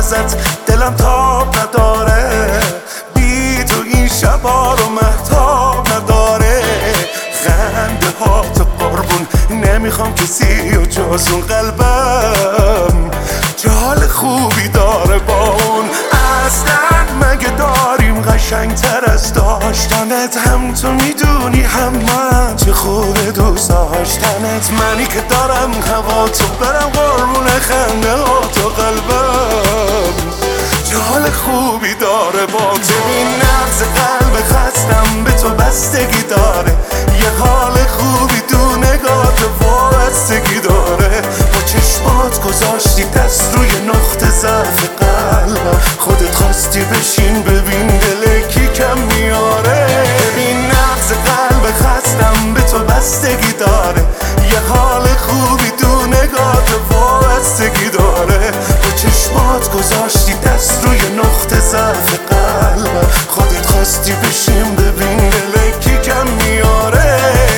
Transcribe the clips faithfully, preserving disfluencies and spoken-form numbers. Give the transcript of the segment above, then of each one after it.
ازت دلم تاب نداره، بی تو این شبا رو مهتاب نداره. خنده هات قربون نمیخوام کسی و جز اون قلبم جال خوبی داره با اون. اصلا مگه داریم قشنگ تر از داشتنت؟ هم تو میدونی هم من چه خوبه دوست داشتنت. منی که دارم هوا تو برم قربون خنده ها تو قلبم جال خوبی داره با تو. این نبض قلب خستم به تو بستگی داره، یه حال خوبی تو نگات وابستگی داره. با چشمات گذاشتی دست روی نقطه ضعف قلبم، خودت خواستی بشین ببین دل کی کم میاره. ببین نبض قلب خستم به تو بستگی داره، یه حال خوبی تو نگات وابستگی داره. با چشمات گذاشتی دست روی نقطه ضعف قلبم، خودت خواستی بشین ببین دل کی کم میاره.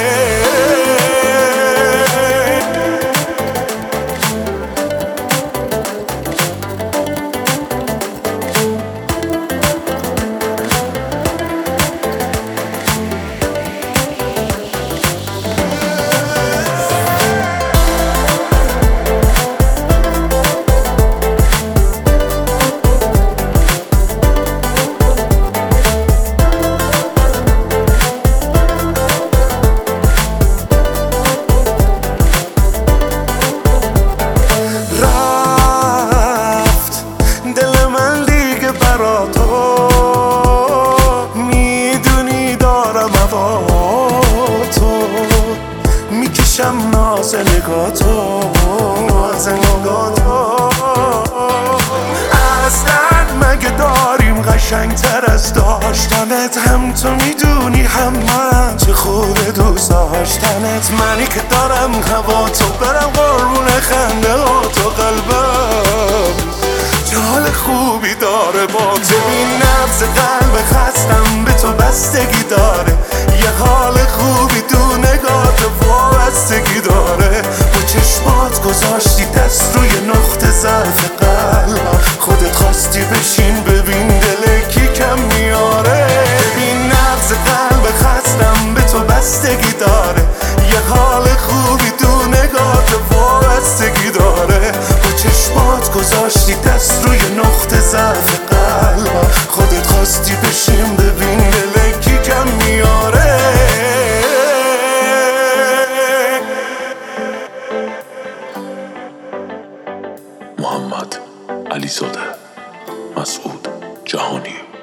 میکشم ناز نگاتو ناز نگاتو. اصلا مگه داریم قشنگ تر از داشتنت؟ هم تو میدونی هم من چه خوبه دوست داشتنت. منی که دارم هوا تو برم قربون خنده ها تو قلبم جال خوبی داره با تو. این نبض قلب خستم به تو بستگی داره، یه حال خوبی تو نگات وابستگی داره. با چشمات گذاشتی دست روی نقطه ضعف قلبم، خودت خواستی بشین ببین دل کی کم میاره. ببین نبض قلب خستم به تو بستگی داره، یه حال خوبی تو نگات وابستگی داره. با چشمات گذاشتی دست روی نقطه ضعف قلبم، خودت خواستی بشین ببین دل کی کم میاره. محمد علیزاده، مسعود جهانی.